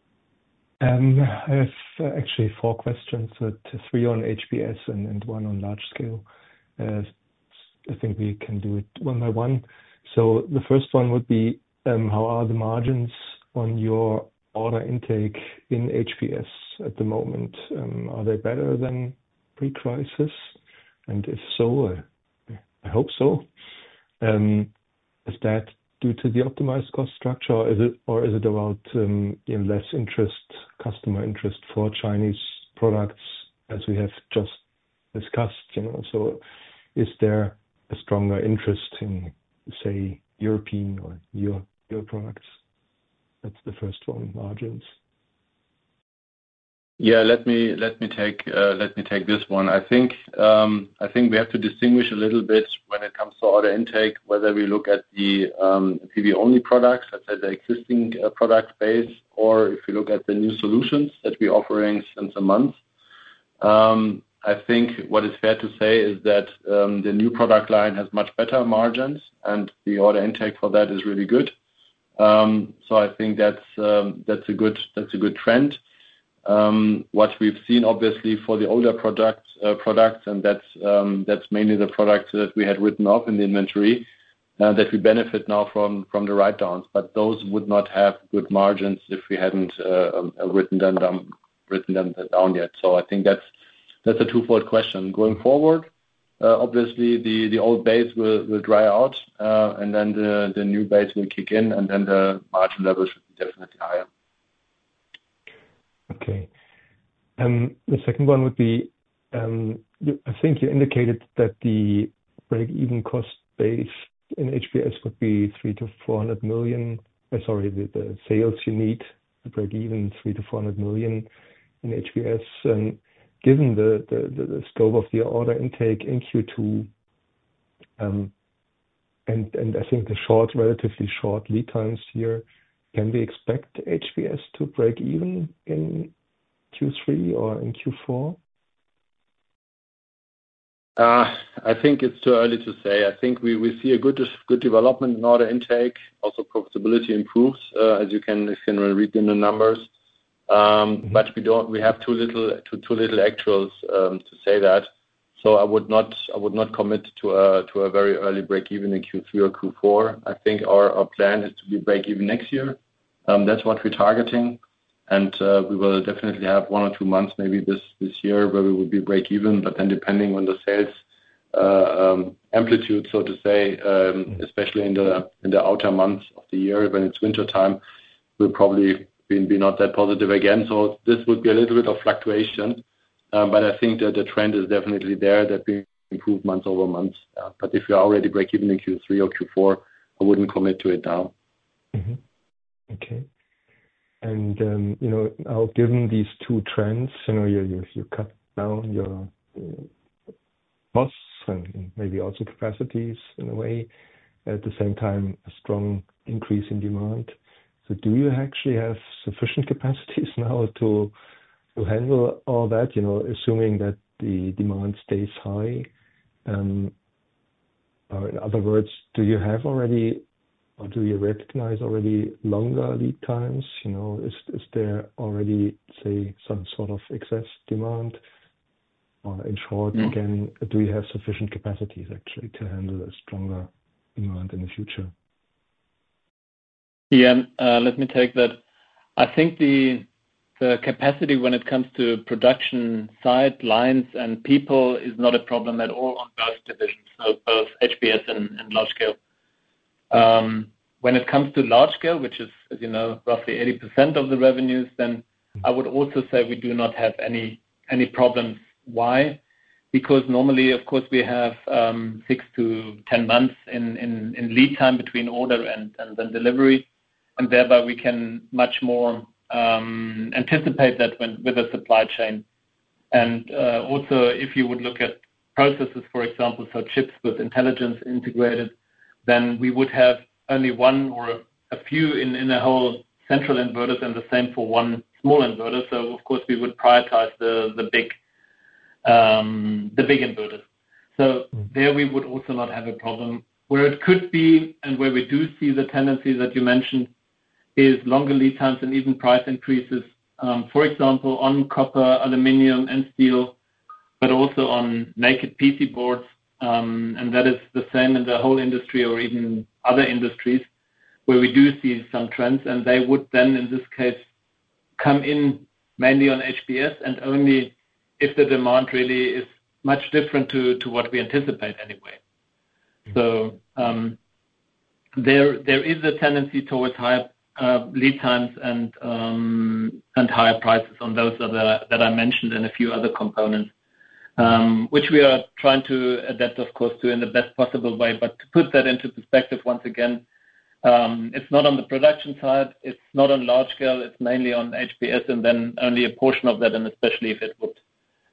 I have actually 4 questions, 3 on HBS and 1 on large scale. I think we can do it one by one. So the first one would be, how are the margins on your order intake in HBS at the moment? Are they better than pre-crisis? And if so, I hope so. Is that due to the optimized cost structure, or is it about less customer interest for Chinese products, as we have just discussed? So is there a stronger interest in, say, European or your products? That's the first one, margins. Yeah, let me take this one. I think we have to distinguish a little bit when it comes to order intake, whether we look at the PV only products, let's say the existing product base, or if you look at the new solutions that we're offering since a month. I think what is fair to say is that the new product line has much better margins, and the order intake for that is really good. So I think that's a good trend. What we've seen, obviously, for the older products, and that's mainly the products that we had written off in the inventory, that we benefit now from the write-downs. But those would not have good margins if we hadn't written them down yet. So I think that's a twofold question. Going forward, obviously, the old base will dry out, and then the new base will kick in, and then the margin level should be definitely higher. Okay. The second one would be, I think you indicated that the break-even cost base in HBS would be 300 to 400 million. Sorry, the sales you need to break even 300 to 400 million in HBS. And given the scope of the order intake in Q2, and I think the relatively short lead times here, can we expect HBS to break even in Q3 or in Q4? I think it's too early to say. I think we see a good development in order intake. Also, profitability improves, as you can read in the numbers. But we have too little actuals to say that. So I would not commit to a very early break even in Q3 or Q4. I think our plan is to be break even next year. That's what we're targeting, and we will definitely have 1 or 2 months maybe this year where we will be break even. But then depending on the sales amplitude, so to say, especially in the outer months of the year when it's winter time, we'll probably be not that positive again. So this would be a little bit of fluctuation, but I think that the trend is definitely there, that we improve month over month. But if you're already break even in Q3 or Q4, I wouldn't commit to it now. Mm-hmm. Okay. And now given these two trends, you cut down your costs and maybe also capacities in a way. At the same time, a strong increase in demand. So do you actually have sufficient capacities now to handle all that, assuming that the demand stays high? Or in other words, do you have already, or do you recognize already longer lead times? Is there already, say, some sort of excess demand? Or in short, again, do you have sufficient capacities actually to handle a stronger demand in the future? Yeah, let me take that. I think the capacity when it comes to production site lines and people is not a problem at all on both divisions, so both HBS and large scale. When it comes to large scale, which is, as you know, roughly 80% of the revenues, then I would also say we do not have any problems. Why? Because normally, of course, we have 6 to 10 months in lead time between order and then delivery, and thereby we can much more anticipate that with the supply chain. And also, if you would look at processes, for example, so chips with intelligence integrated, then we would have only one or a few in a whole central inverters, and the same for one small inverter. So of course we would prioritize the big inverters. So there we would also not have a problem. Where it could be, and where we do see the tendency that you mentioned, is longer lead times and even price increases. For example, on copper, aluminium, and steel, but also on naked PC boards. And that is the same in the whole industry or even other industries where we do see some trends, and they would then, in this case, come in mainly on HBS and only if the demand really is much different to what we anticipate anyway. So there is a tendency towards higher lead times and higher prices on those that I mentioned and a few other components. Which we are trying to adapt, of course, to in the best possible way. But to put that into perspective, once again, it's not on the production side, it's not on large scale, it's mainly on HBS, and then only a portion of that, and especially if it would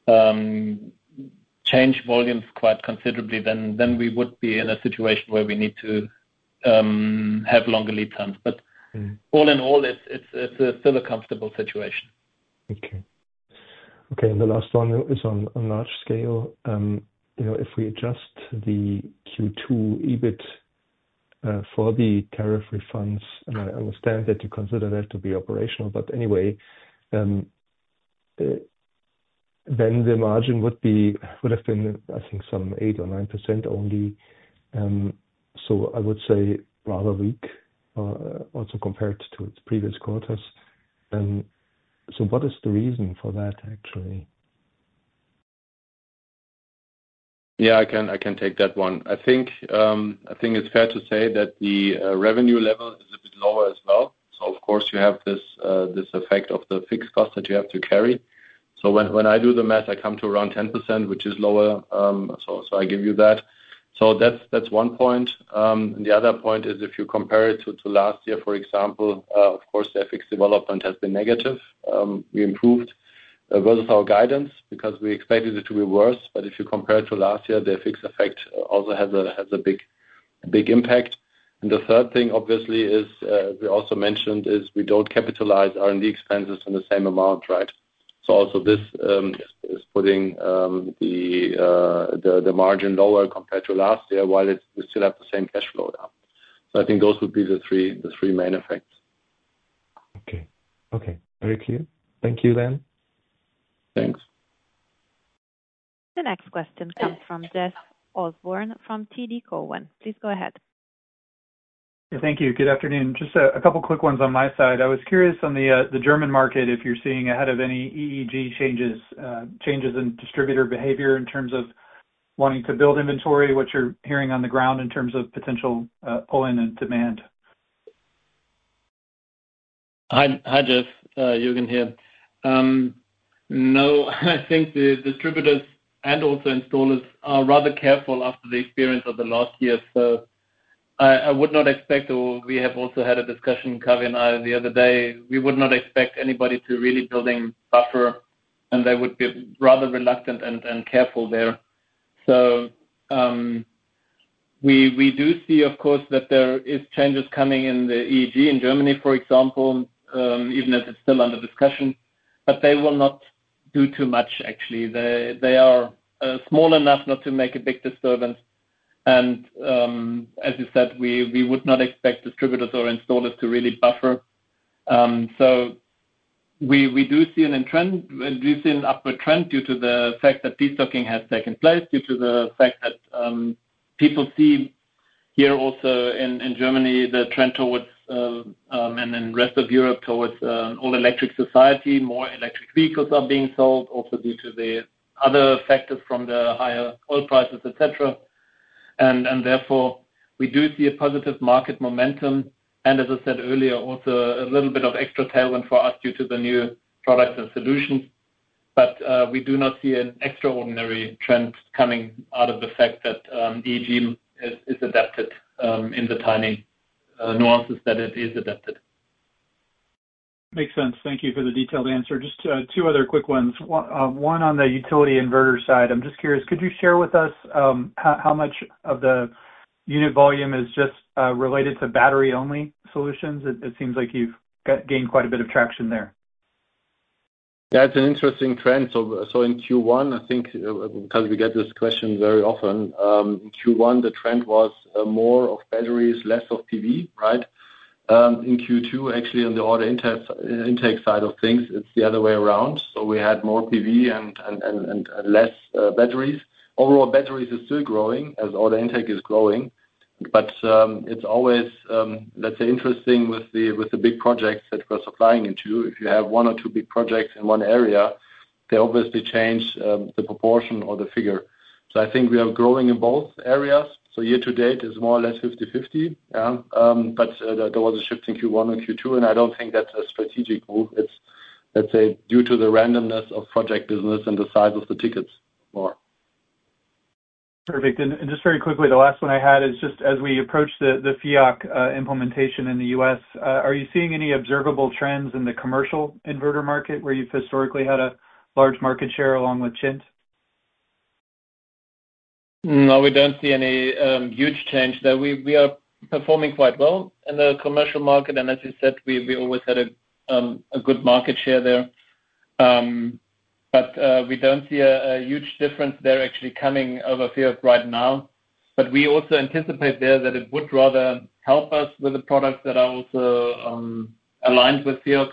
change volumes quite considerably, then we would be in a situation where we need to have longer lead times. But all in all, it's still a comfortable situation. Okay. Okay, and the last one is on large scale. If we adjust the Q2 EBIT for the tariff refunds, and I understand that you consider that to be operational, but anyway, then the margin would have been, I think, some 8 or 9% only. So I would say rather weak, also compared to its previous quarters. So what is the reason for that, actually? Yeah, I can take that one. I think it's fair to say that the revenue level is a bit lower as well. So of course you have this effect of the fixed cost that you have to carry. So when I do the math, I come to around 10%, which is lower. So I give you that. So that's one point. And the other point is if you compare it to last year, for example, of course the FX development has been negative. We improved versus our guidance because we expected it to be worse. But if you compare it to last year, the FX effect also has a big impact. And the third thing, obviously, is we also mentioned is we don't capitalize R&D expenses in the same amount, right? So also this is putting the margin lower compared to last year, while we still have the same cash flow. Yeah. So I think those would be the three main effects. Okay, very clear. Thank you, then. Thanks. The next question comes from Jeff Osborne from TD Cowen. Please go ahead. Yeah, thank you. Good afternoon. Just a couple quick ones on my side. I was curious on the German market, if you're seeing ahead of any EEG changes in distributor behavior in terms of wanting to build inventory, what you're hearing on the ground in terms of potential pull-in and demand. Hi, Jeff. Jürgen here. No, I think the distributors and also installers are rather careful after the experience of the last year. So I would not expect, or we have also had a discussion, Kavi and I, the other day, we would not expect anybody to really building buffer, and they would be rather reluctant and careful there. So we do see, of course, that there is changes coming in the EEG in Germany, for example, even as it's still under discussion, but they will not do too much, actually. They are small enough not to make a big disturbance. And as you said, we would not expect distributors or installers to really buffer. So we do see an upward trend due to the fact that destocking has taken place, due to the fact that people see here also in Germany the trend towards and in the rest of Europe towards all-electric society. More electric vehicles are being sold, also due to the other factors from the higher oil prices, etc. And therefore, we do see a positive market momentum. And as I said earlier, also a little bit of extra tailwind for us due to the new products and solutions. But we do not see an extraordinary trend coming out of the fact that EEG is adapted in the tiny nuances that it is adapted. Makes sense. Thank you for the detailed answer. Just two other quick ones. One on the utility inverter side. I'm just curious, could you share with us how much of the unit volume is just related to battery-only solutions? It seems like you've gained quite a bit of traction there. Yeah, it's an interesting trend. So in Q1, I think, because we get this question very often, in Q1 the trend was more of batteries, less of PV, right? In Q2, actually, on the order intake side of things, it's the other way around. So we had more PV and less batteries. Overall, batteries is still growing as order intake is growing, but it's always, let's say, interesting with the big projects that we're supplying into. If you have one or two big projects in one area, they obviously change the proportion or the figure. So I think we are growing in both areas. So year to date is more or less 50-50. Yeah. But there was a shift in Q1 and Q2, and I don't think that's a strategic move. It's, let's say, due to the randomness of project business and the size of the tickets more. Perfect. And just very quickly, the last one I had is just as we approach the FIAC implementation in the U.S., are you seeing any observable trends in the commercial inverter market where you've historically had a large market share along with Chint? No, we don't see any huge change there. We are performing quite well in the commercial market, and as you said, we always had a good market share there. But we don't see a huge difference there actually coming over FEoC right now. But we also anticipate there that it would rather help us with the products that are also aligned with FEoC.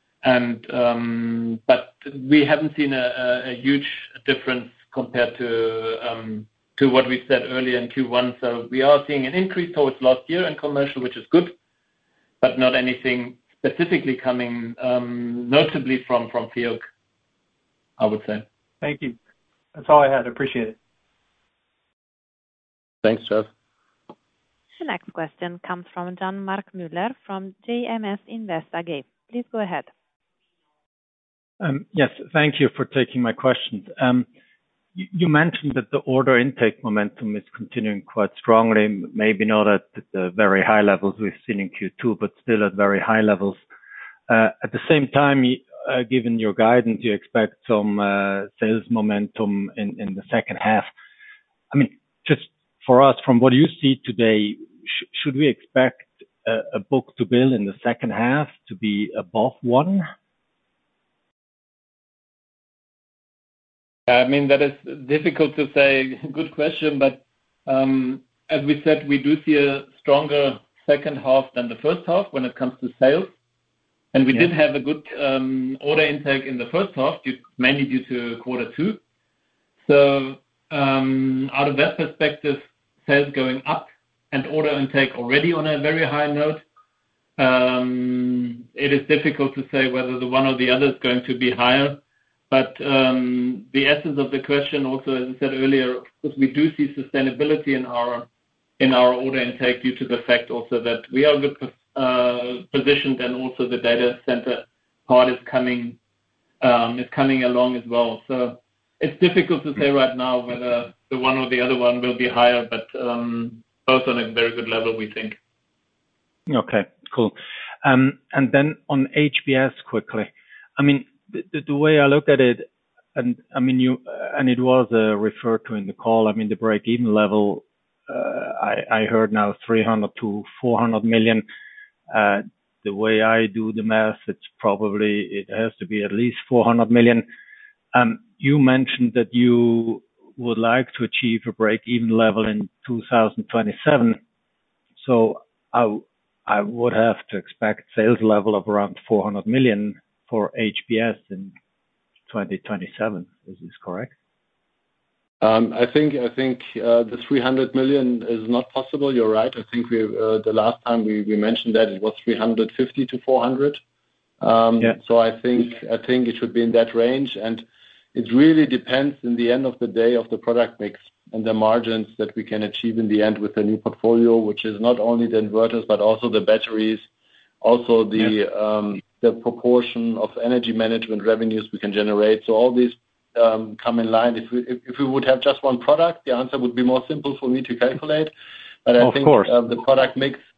But we haven't seen a huge difference compared to what we said earlier in Q1. So we are seeing an increase towards last year in commercial, which is good, but not anything specifically coming notably from FEoC, I would say. Thank you. That's all I had. Appreciate it. Thanks, Jeff. The next question comes from Jan-Mark Müller from JMS Invest AG. Please go ahead. Yes, thank you for taking my questions. You mentioned that the order intake momentum is continuing quite strongly, maybe not at the very high levels we've seen in Q2, but still at very high levels. At the same time, given your guidance, you expect some sales momentum in the second half. I mean, just for us, from what you see today, should we expect a book-to-bill in the second half to be above 1? I mean, that is difficult to say. Good question, but as we said, we do see a stronger second half than the first half when it comes to sales. And we did have a good order intake in the first half, mainly due to quarter 2. So out of that perspective, sales going up and order intake already on a very high note, it is difficult to say whether the one or the other is going to be higher. But the essence of the question also, as I said earlier, because we do see sustainability in our order intake due to the fact also that we are good positioned, and also the data center part is coming along as well. So it's difficult to say right now whether the one or the other one will be higher, but both on a very good level, we think. Okay, cool. And then on HBS quickly, I mean, the way I look at it, and I mean, it was referred to in the call, I mean, the break-even level, I heard now 300 to 400 million. The way I do the math, it has to be at least 400 million. You mentioned that you would like to achieve a break-even level in 2027. So I would have to expect sales level of around 400 million for HBS in 2027. Is this correct? I think the 300 million is not possible. You're right. I think the last time we mentioned that it was 350 to 400. So I think it should be in that range, and it really depends in the end of the day of the product mix and the margins that we can achieve in the end with the new portfolio, which is not only the inverters but also the batteries, also the proportion of energy management revenues we can generate. So all these come in line. If we would have just one product, the answer would be more simple for me to calculate. But I think the product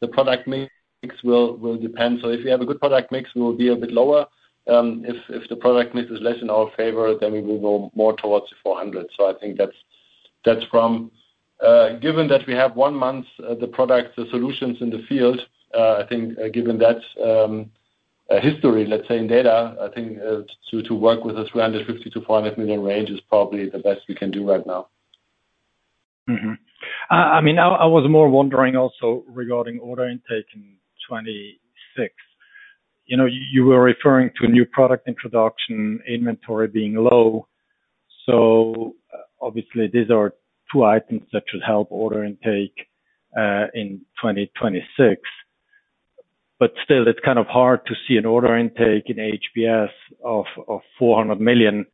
mix will depend. So if we have a good product mix, we will be a bit lower. If the product mix is less in our favor, then we will go more towards the 400. So I think that's from given that we have 1 month the products, the solutions in the field. I think given that history, let's say in data, I think to work with a 350 to 400 million range is probably the best we can do right now. Mm-hmm. I mean, I was more wondering also regarding order intake in 26. You know, you were referring to new product introduction, inventory being low. So obviously these are 2 items that should help order intake in 2026. But still, it's kind of hard to see an order intake in HBS of 400 million,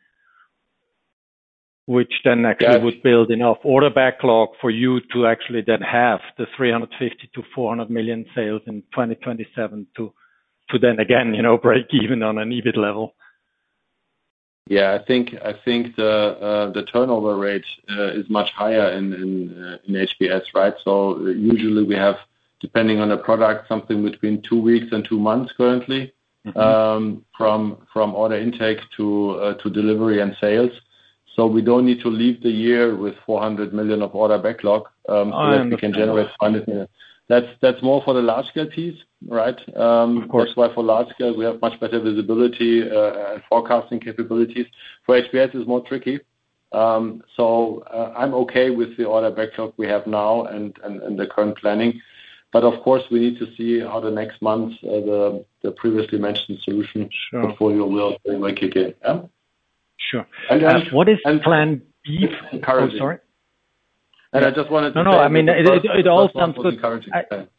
which then actually would build enough order backlog for you to actually then have the 350 to 400 million sales in 2027 to then again, you know, break even on an EBIT level. Yeah, I think the turnover rate is much higher in HBS, right? So usually we have, depending on the product, something between 2 weeks and 2 months currently, from order intake to delivery and sales. So we don't need to leave the year with 400 million of order backlog, so that we can generate 400 million. That's more for the large scale piece, right? Of course. That's why for large scale, we have much better visibility and forecasting capabilities. For HBS, it's more tricky. So I'm okay with the order backlog we have now and the current planning. But of course, we need to see how the next months the previously mentioned solution portfolio will kick in. Yeah? Sure. And what is plan B? Currently. Oh, sorry. And I just wanted to No, say I mean, it all sounds good. Currently.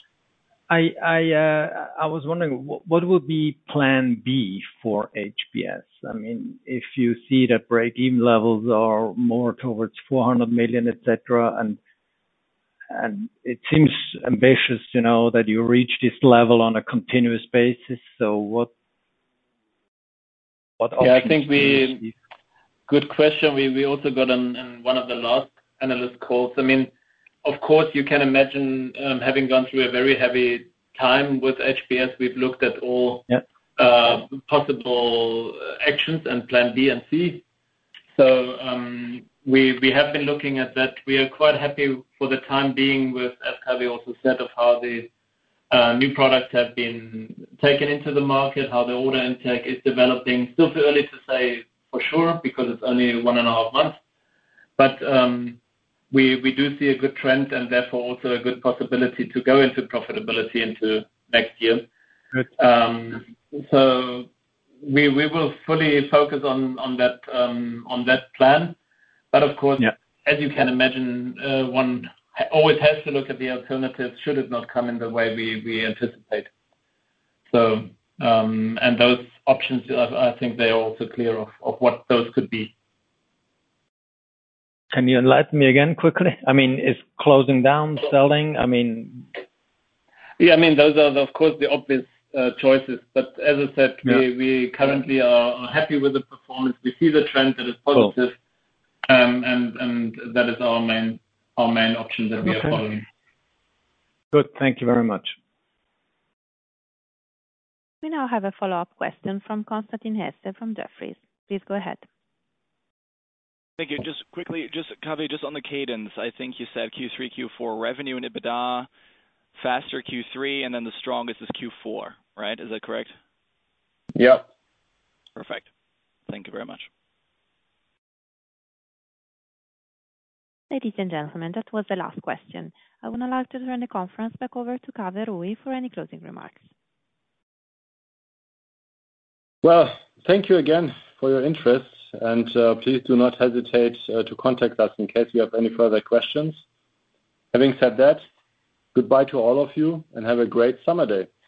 I was wondering, what would be plan B for HBS? I mean, if you see that break-even levels are more towards 400 million, et cetera, and it seems ambitious, that you reach this level on a continuous basis. So what options? Yeah, I think good question. We also got on one of the last analyst calls. I mean, of course, you can imagine having gone through a very heavy time with HBS, we've looked at all possible actions and plan B and C. So we have been looking at that. We are quite happy for the time being with, as Kaveh also said, of how the new products have been taken into the market, how the order intake is developing. Still too early to say for sure because it's only 1.5 months. But we do see a good trend and therefore also a good possibility to go into profitability into next year. Good. So we will fully focus on that plan. But of course, as you can imagine, one always has to look at the alternatives should it not come in the way we anticipate. So and those options, I think they are also clear of what those could be. Can you enlighten me again quickly? I mean, is closing down, selling? I mean... Yeah, I mean, those are, of course, the obvious choices. But as I said, we currently are happy with the performance. We see the trend that is positive, and that is our main option that we are following. Good. Thank you very much. We now have a follow-up question from Constantin Hesse from Jefferies. Please go ahead. Thank you. Just quickly, Kaveh, just on the cadence, I think you said Q3, Q4 revenue and EBITDA, faster Q3, and then the strongest is Q4, right? Is that correct? Yeah. Perfect. Thank you very much. Ladies and gentlemen, that was the last question. I would now like to turn the conference back over to Kaveh Rouhi for any closing remarks. Well, thank you again for your interest. And please do not hesitate to contact us in case you have any further questions. Having said that, goodbye to all of you and have a great summer day.